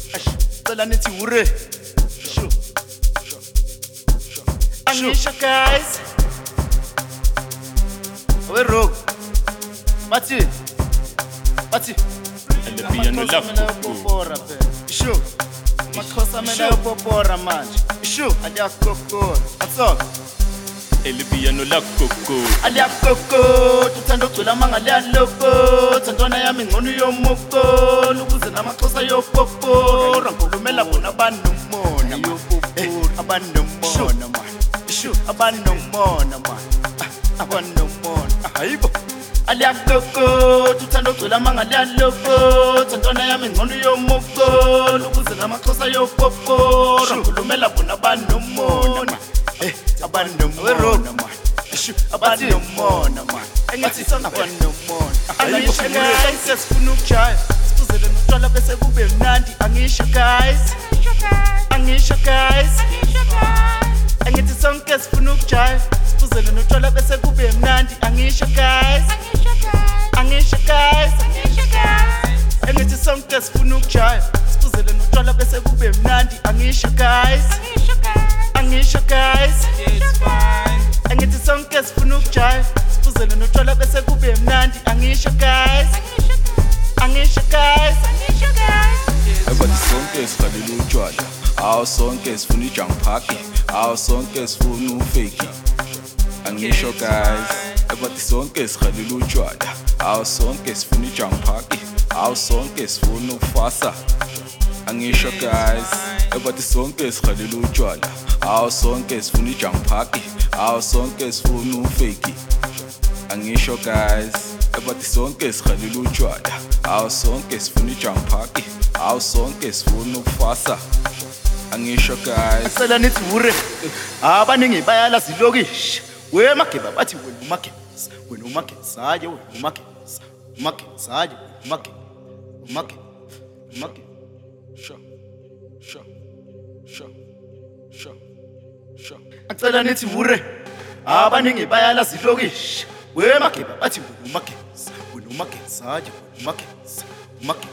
Cela nithi ure. Sure. Angisho guys. We rock. Bathi. And the piano Popora phela. Sure. Makhosa mina popora manje. Sure. Aliyakoko. Atsoka. El piano la coco. Aliyakoko. Tuthanda ucula mangale aloko. Thandwana yami ngcono yomoko. Ukuze namakhosa yopopora. Ngikhulumela bona abanomona. Abanomona man. Sure. Abanomona man. Abanomona. Hayibo. Aliyakoko, tuthanda ucula mangale aloko. Thandwana yami ngcono yomoko. Ukuze namakhosa yopopora. Ngikhulumela bona abanomona. Abanomona man. Abanomona man. Engathi abanomona. Angisho guys, sesifuna ukujaya. Sifuzele notshwala bese kube mnandi. Angisho guys. Angisho guys. Engithi sonke sifuna ukujaya. Sifuzele notshwala bese kube mnandi. Angisho guys. Angisho guys. Engithi sonke sifuna ukujaya. Sifuzele notshwala bese kube mnandi. Angisho guys. Angisho guys. Engithi sonke sifuna ukujaya. Sifuzele notshwala bese kube mnandi. Angisho guys. Angisho guys. Ebathi sonke sihalela utshwala, awu sonke sifuna ijunk park, awu sonke sifuna ufake. Angisho guys, ebathi sonke sihalela utshwala, awu sonke sifuna ijunk park, awu sonke sifuna ukufasa. Angisho guys, ebathi sonke sihalela utshwala, awu sonke sifuna ijunk park, awu sonke sifuna ufake. Angisho guys, ebathi sonke sihalela utshwala, awu sonke sifuna ijunk park, awu sonke sifuna ukufasa. Angisho guys. Cela nithi ure. Abaningi bayala silokishi. We mageba bathi wena umagenza. Wena umagenza haye wena umagenza. Umagenza haye umagenza. Cela nithi ure. Abaningi bayala silokishi. We mageba bathi wena umagenza. Wena umagenza haye wena umagenza.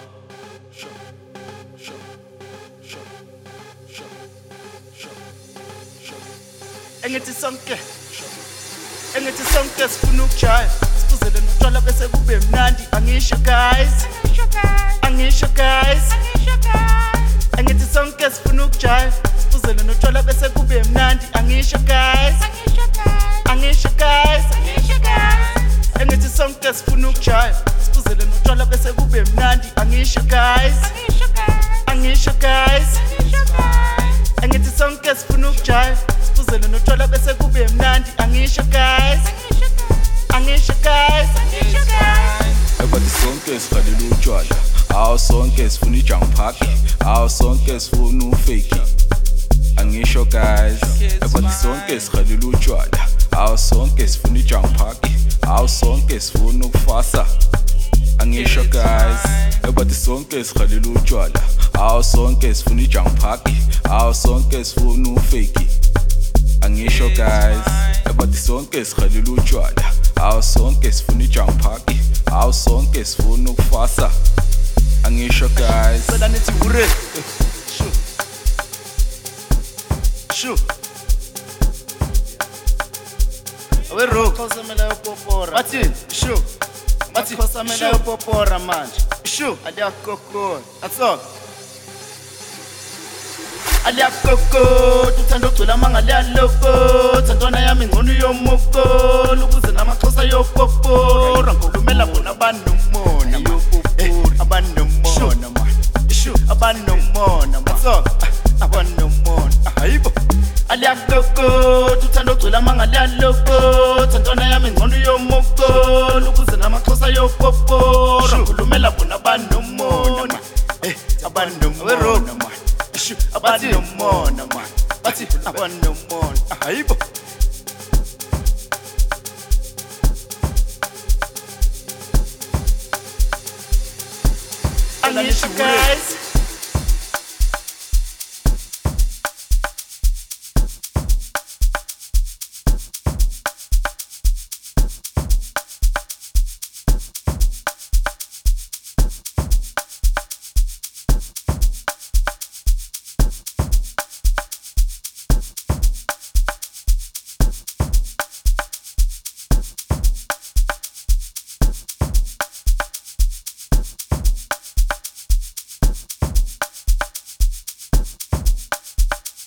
Engithi sonke sifuna ukujaya. Sifuzele notshwala bese kube mnandi. Angisho guys. Angisho guys. Engithi sonke sifuna ukujaya. Sifuzele notshwala bese kube mnandi. Angisho guys. Angisho guys. Engithi sonke sifuna ukujaya. Sifuzele notshwala bese kube mnandi. Angisho guys. Angisho guys. Engithi sonke sifuna ukujaya. Sifuzele notshwala bese kube mnandi. Angisho guys. Angisho guys. Ebathi sonke sihalela utshwala, awu sonke sifuna ijunk park, awu sonke sifuna ufake. Angisho guys, ebathi sonke sihalela utshwala, awu sonke sifuna ijunk park, awu sonke sifuna ukufasa. Angisho guys, ebathi sonke sihalela utshwala, awu sonke sifuna ijunk park, awu sonke sifuna ufake. Angisho guys, ebathi sonke sihalela utshwala, awu sonke sifuna ijunk park, awu sonke sifuna ukufasa. Angisho guys. Cela nithi ure. Sure. We rock. Khosamela yopopora. Bathi, sure. Bathi khosamela yopopora manje. Sure. Aliyakoko. Atsoka. Aliyakoko, tuthanda ucula mangale aloko. Thandwana yami ngcono yomoko. Ukuze namakhosa yopopora. Ngikhulumela bona abanomona man. Abanomona man. Sure. Abanomona man. Atsoka. Abanomona. Hayibo. Aliyakoko, tuthanda ucula mangale aloko. Thandwana yami ngcono yomoko. Ukuze namakhosa yopopora. Ngikhulumela bona abanomona man. Abanomona man. Abanomona man. Bathi abanomona. Hayibo. Angisho guys.